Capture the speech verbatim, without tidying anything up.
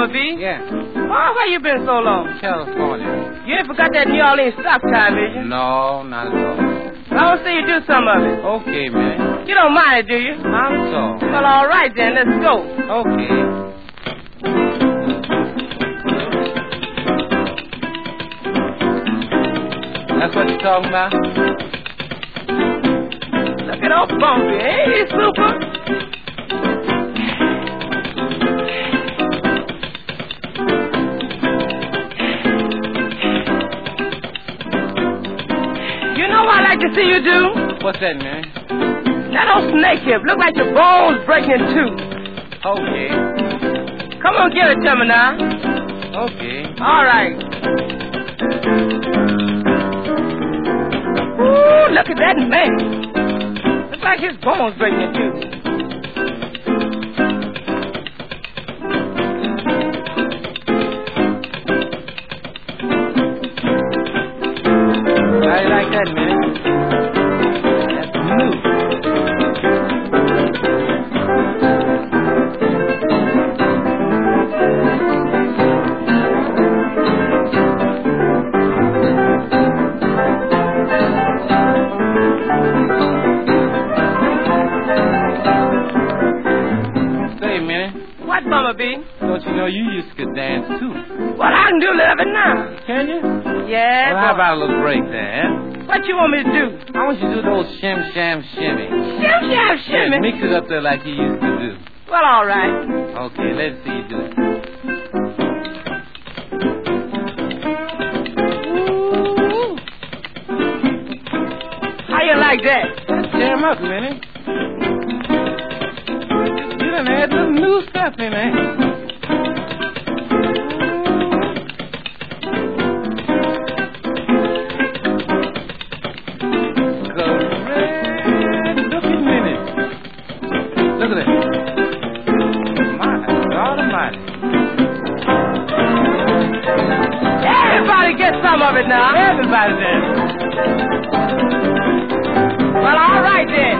Bumblebee? Yeah. Oh, where you been so long? California. You ain't forgot that New Orleans stock time, did you? No, not at all. I want to see you do some of it. Okay, man. You don't mind it, do you? Not at all. Well, all right then. Let's go. Okay. That's what you're talking about? Look at old Bumpy. Ain't he super? You know what I like to see you do? What's that, man? That old snake hip. Look like your bones breaking in two. Okay. Come on, give it to me now. Okay. All right. Ooh, look at that man. Looks like his bones breaking in two. How you like that, man? That's new. Say, man, What, Bumblebee? don't you know you used to dance too? Well, I can do a little of it now. Can you? Yeah, Well, how boy. about a little break there, huh? What you want me to do? I want you to do the old shim sham shimmy. Shim, sham, shimmy. Yeah, mix it up there like you used to do. Well, all right. Okay, let's see you do it. Ooh. How you like that? Let's tear 'em up, man. You done had some new stuff in there. Good-looking minute. Look at that. My God almighty. Everybody get some of it now. Everybody dance. Well, all right then.